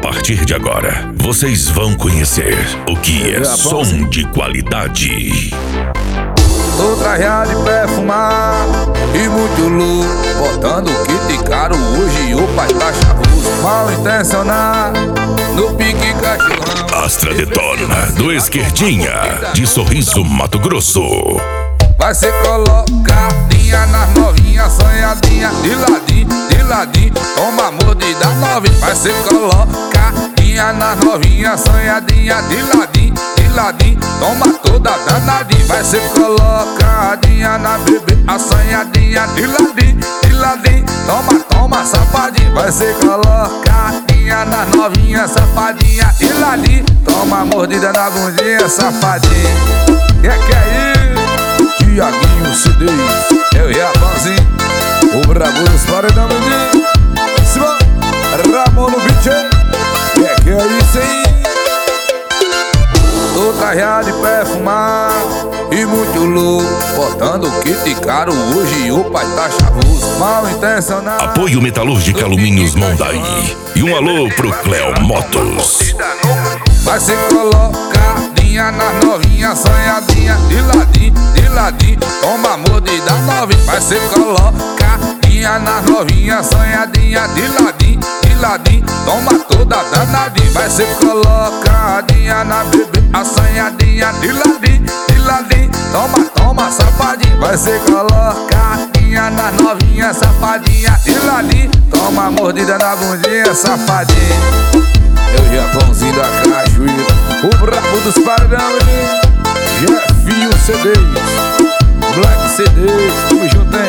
partir de agora, vocês vão conhecer o que é som de qualidade. Tô trajado de perfumar e muito louco, botando kit caro hoje, o pai tá chavoso. Mal intencionado, no pique cachorrão. Astra Detona, do Esquerdinha, de Sorriso, Mato Grosso. Vai ser colocadinha nas novinhas, sonhadinha, de ladinho, toma mordida novinha. Vai ser colocadinha nas novinhas, sonhadinha, de ladinho, toma toda danadinha. Vai ser colocadinha na bebê, assanhadinha, de ladinho, toma safadinha. Vai ser colocadinha nas novinhas, safadinha, de ladinho, toma mordida na bundinha, safadinha. Que é isso? Tiaguinho CD, eu e a Panzinho, o brabo dos paredão menino. Ramon no beat, que é isso aí? Tô trajado de perfumar e muito louco, botando kit caro hoje, o pai tá chavoso. Mal intencionado. Apoio Metalúrgica Alumínios Mondaí. E um alô pro Cleo Motos. Vai ser colocadinha nas novinhas, sonhadinha, de ladinho, toma mordida novinha. Vai ser colocadinha nas novinhas, sonhadinha, de ladinho, toma toda danadinha. Vai ser colocadinha na bebê, assanhadinha, de ladinho, toma safadinha. Vai ser colocadinha nas novinhas, safadinha, de ladinho, toma mordida na bundinha, safadinha. Eu e a Pãozinho da Cachoeira, o brabo dos paredão, Jefinho CD, Black CD, tamo junto, hein?